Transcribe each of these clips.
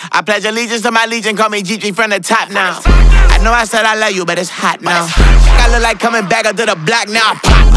I pledge allegiance to my legion, call me Gigi from the top now. I know I said I love you, but it's hot now. I look like coming back up to the block now.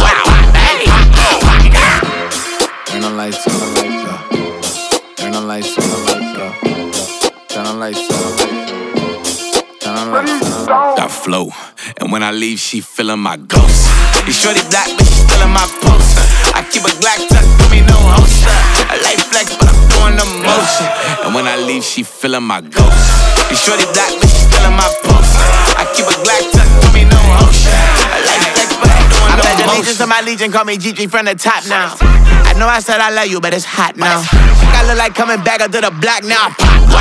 Turn the lights, turn the lights up. Turn the lights, turn the lights up. Turn the lights, turn the lights up. Turn the lights, turn the lights up. I flow, and when I leave, she feeling my ghost. You shorty black, but she still in my poster. I keep a Glock tucked with me, no holster. I like flex, but I'm doing the motion. And when I leave, she feeling my ghost. You shorty black, but she still in my poster. I keep a Glock tucked with me, no holster. I like flex, but I'm doing the motion. I pledge allegiance to my legion, call me Gigi from the top now. I know I said I love you, but it's hot now. I look like coming back up to the block now.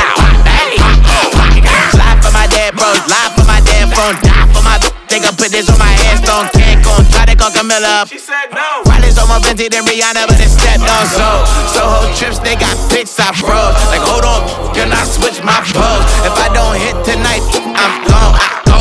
Slide for my dead bros, lie for my dead phone, die for my think I put this on my headstone. Can't go try to call Camilla up. She said no. Riders on my Venti than Rihanna, but it stepped on Soho trips, they got pics I froze. Like hold on, can I switch my pose? If I don't hit tonight, I'm gone.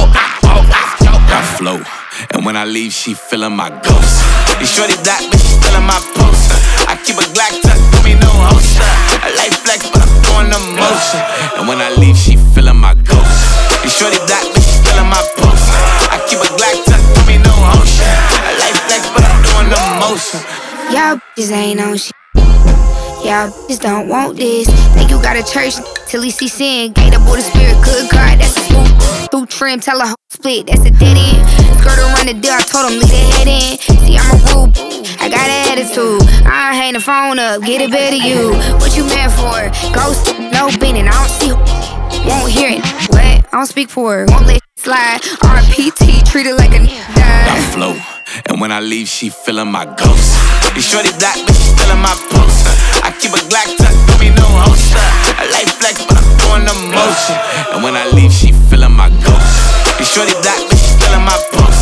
I flow, and when I leave, she feeling my ghost. You shorty black, but she still in my poster. I keep a Glock tucked with me, no holster. I like flex, but I'm doing the motion. And when I leave, she feeling my ghost. You shorty black, but she still in my poster. I keep a Glock tucked with me, no holster. I like flex, but I'm doing the motion. Y'all bitches ain't on shit. Y'all bitches don't want this. Think you got a church till he see sin. Gate up with a spirit, good God, that's a smooth. Through trim, tell a hoe split, that's a dead end. Skirt around the door, I told him leave the head in. See, I'm a rude, I got an attitude. I hang the phone up, get it better you. What you mad for? Ghost, no bending, I don't see who won't hear it. What? I don't speak for it, won't let it slide. RPT, treat it like a die. I flow, and when I leave, she feeling my ghost. You shorty black, but she still in my poster. I keep a Glock tucked with me, no holster. I like flex, but I'm doing the motion. And when I leave, she feeling my ghost. You shorty black, but she still in my poster.